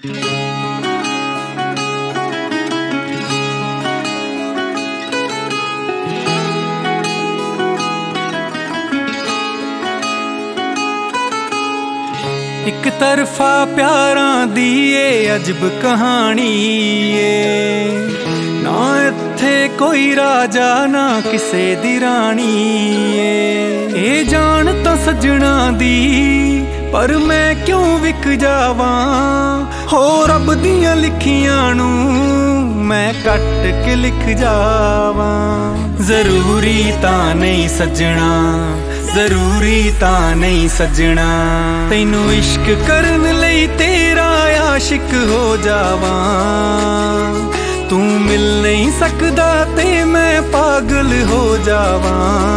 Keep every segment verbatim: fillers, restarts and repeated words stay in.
एक तरफा प्यारां दी ए अजब कहानी ए, ना इत्थे कोई राजा ना किसे दी रानी ए। ए जान तां सजना दी पर मैं क्यों विक जावां, हो रब दियां लिखियां नू मैं कट के लिख जावां। जरूरी तां नहीं सजना, जरूरी तां नहीं सजना, तैनू इश्क करन लई तेरा आशिक हो जावां। तू मिल नहीं सकदा ते मैं पागल हो जावां।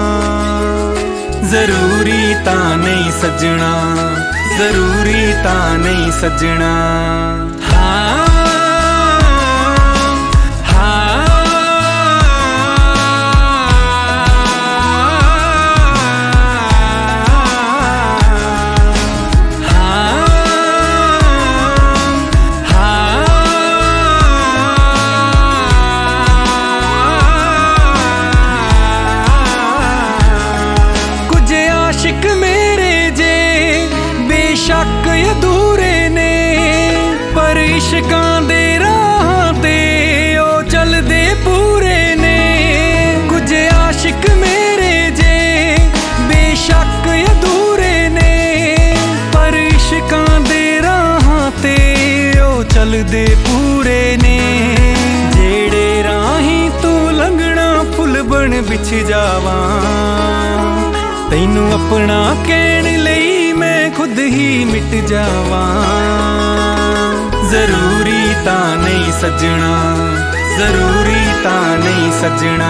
जरूरी तां नहीं सजना, जरूरी तां नहीं सजना। हाँ शक अधूरे ने पर इश्कां दे राहां ते ओ चलदे पूरे ने। कुछ आशिक मेरे जे बेशक अधूरे ने पर इश्कां दे राहां ते ओ चलदे पूरे ने। जेड़े राही तू लंघना फुल बन बिछ जावां, तैनू अपना कहण लई मैं खुद ही मिट जावां। जरूरी तां नहीं सजना, जरूरी तां नहीं सजना।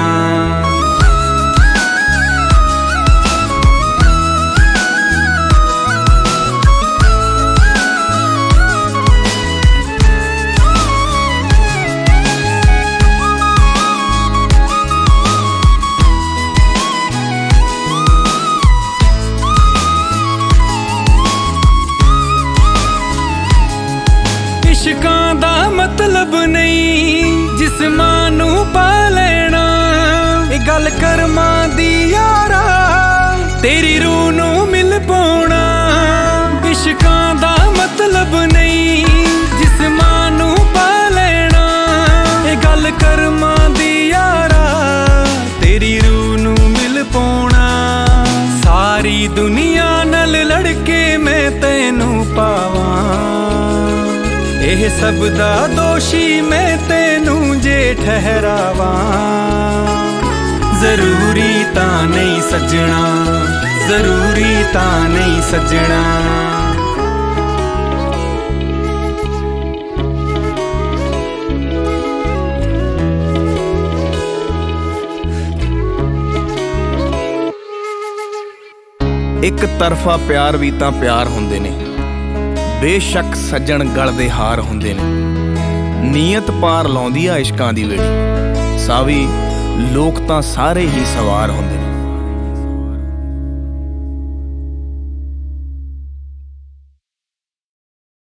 इश्कां दा मतलब नहीं जिस्मां नू पा लेना, ए गल करमां दी यारा तेरी रूह नू मिल पाउणा। इश्कां दा मतलब नहीं जिस्मां नू पा लेना, ए गल करमां दी यारा तेरी रूह नू मिल पाउणा। सारी दुनिया नाल लड़के मैं तैनू पावां, एह सब दा दोषी मैं तैनू जे ठहरावां। जरूरी तां नहीं सजना, जरूरी तां नहीं सजना। एक तरफा प्यार भी तां प्यार हुंदे ने, बेशक सज्जण गल दे हार हुंदे ने। नीयत पार लाउंदी आ इश्कां दी वेड़ी, सावी लोक तां सारे ही सवार हुंदे ने।